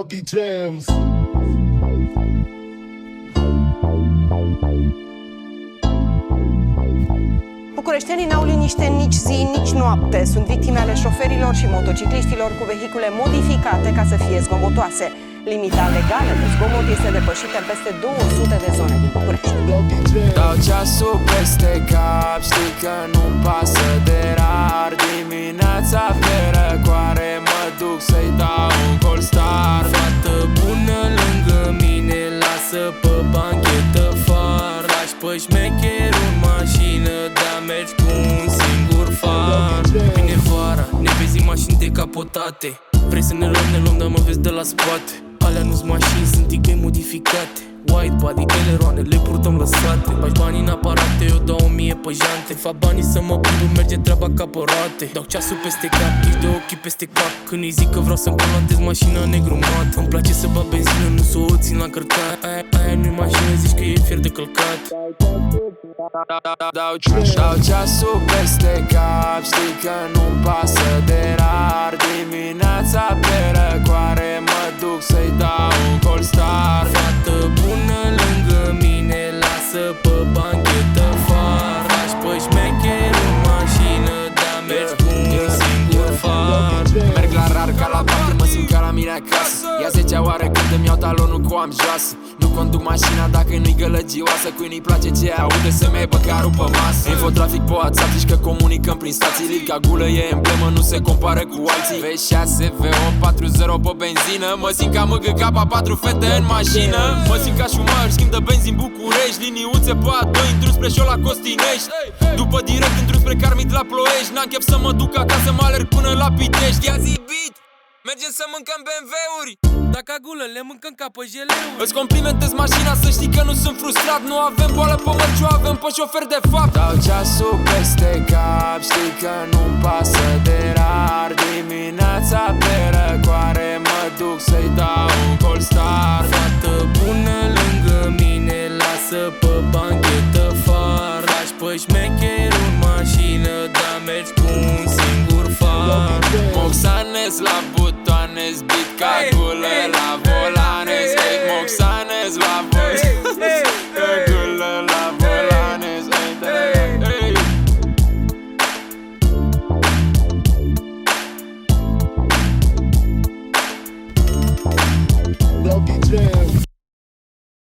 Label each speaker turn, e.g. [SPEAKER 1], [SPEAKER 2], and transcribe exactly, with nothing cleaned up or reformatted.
[SPEAKER 1] Lucky Jams.
[SPEAKER 2] Bucureștenii n-au liniște nici zi, nici noapte. Sunt victime ale șoferilor și motocicliștilor cu vehicule modificate ca să fie zgomotoase. Limita legală de zgomot este depășită în peste două sute de zone din București.
[SPEAKER 3] Dau ceasul peste cap, știi că nu-mi pasă de rar. Dimineața pe răcoare mă duc să-i dau un cold start. Fată bună lângă mine, lasă pe banchetă far. Lași pe șmecher în mașină, dar mergi cu un singur far. Vine vara, ne vezi mașini decapotate. Vrei să ne luăm, ne luăm, dar mă vezi de la spate. Alea nu-s mașini, sunt tigăi modificate. White body, eleroane, le purtăm lăsate. Bagi banii în aparate, eu dau o mie pe jante. Fac banii să mă plimb, merge treaba ca pe roate. Dau ceasul peste cap, ești de ochii peste cap. Când îi zic că vreau să-mi colantez mașina negrumată. Îmi place să bag benzină, nu să o țin la cărcat. Aia, aia nu-i mașină, zici că e fier de călcat. Dau, dau ceasul peste cap, știi că nu-mi pasă de rar. Dimineața pe răcoare mă duc să-i dau un cold start. Fată bună lângă mine, lasă pe banchetă far. Lași pe șmecher în mașină, dar mergi cu un singur far. Merg la rar ca la patru, mă simt ca la mine acasă. Ia zecea oară când îmi iau talonul cu am joasă. Nu conduc mașina dacă nu-i gălăgioasă. Cui nu-i place ce aude să-mi ai băcarul pe masă. Infotrafic pe WhatsApp, zici că comunicăm prin stații. Liga gulă e emblemă, nu se compară cu alții. V șase, V opt, patru zero pe benzină. Mă simt ca măgă capa, patru fete în mașină. Mă simt ca șumar, schimb de benzi în București. Liniuțe pe A doi, intru spre șola Costinești. După direct intru spre Carmit la Ploiești. N-am chef să mă duc acasă, mă alerg până la Pitești. Ia zi beat, mergem să mâncăm B M W-uri. Dacă agulă, le mâncăm ca pe jeleuri. Îți complimentez mașina, să știi că nu sunt frustrat. Nu avem boală pe mărci, o avem pe șofer de fapt. Dau ceasul peste cap, știi că nu-mi pasă de rar. Dimineața pe răcoare mă duc să-i dau un cold start. Fată bună lângă mine, lasă pe banchetă far. Lași pe șmecher în mașină, dar mergi cu un singur far. Moxanes la butoane, zbit ca